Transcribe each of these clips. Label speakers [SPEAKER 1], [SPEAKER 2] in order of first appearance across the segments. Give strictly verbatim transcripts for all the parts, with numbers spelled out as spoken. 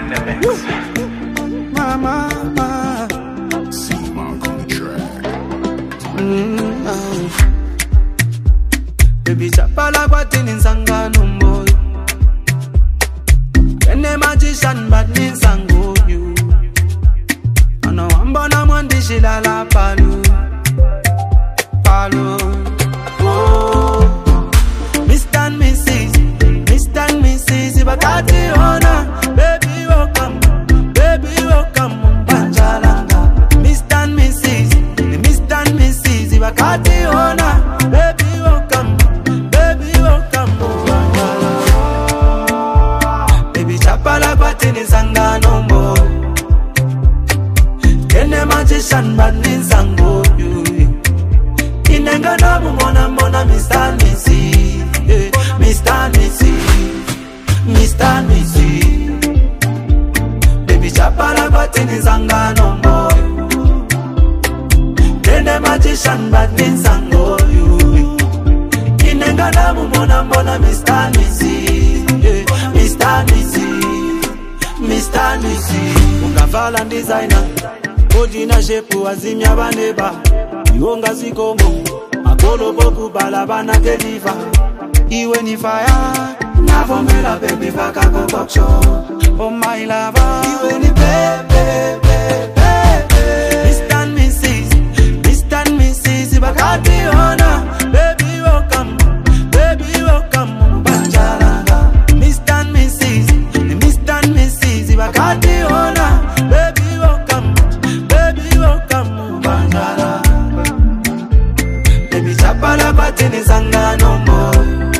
[SPEAKER 1] in the mix.
[SPEAKER 2] Mama,
[SPEAKER 3] See Mark on the track.
[SPEAKER 2] mm, oh. Baby chapala kwa tini nsangano moyo. Kene magician bad ni nsango you. Ano wambona mwandishi lala palu. Palu. Oh. Mister and Missus Mister and Missus Ibakati ona. Baby welcome. Baby welcome. Banjalanga. Mister and Missus Mister and Missus Ibakati ona. Baby welcome. Baby welcome. Banjalanga. Baby chapala kwa tini sangano mo. Kene magician bad ni nsango you. Inenga na mumona mona Mister and Missus eh, Mister and Missus Mister and Missus Baby chapala batini zangano mo. Kene magician bad ni nsango you. Inenga na mumona mona Mister and Missus eh, Mister and Missus Mister and Missus Ungavala designer Ojina shepu azimya baneba. Iwonga zikomo Akolo boku balabana deliver. Iwe ni fire Navomela baby vaka kokoksho. Oh my lover Iwe ni baby baby Mister and Missus Mister and Missus Ibakati ona. Baby welcome. Baby welcome. Banjalanga. Mister and Missus Mister and Missus Ibakati ona. Baby welcome. Baby welcome. Banjalanga. Baby chapala batini sangano mo.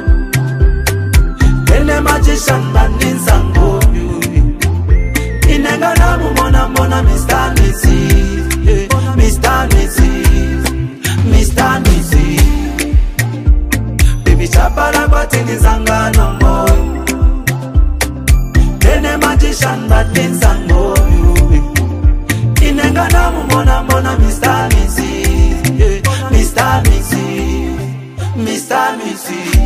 [SPEAKER 2] Kene magician bad ni nsango you. Inenga na mumona mona Mister and Missus eh, Mister and Missus Mister and Missus Baby chapala batini sangano mo. Kene magician bad ni nsango you. Inenga na mumona mona Mister and Missus eh, Mister and Missus Mister and Missus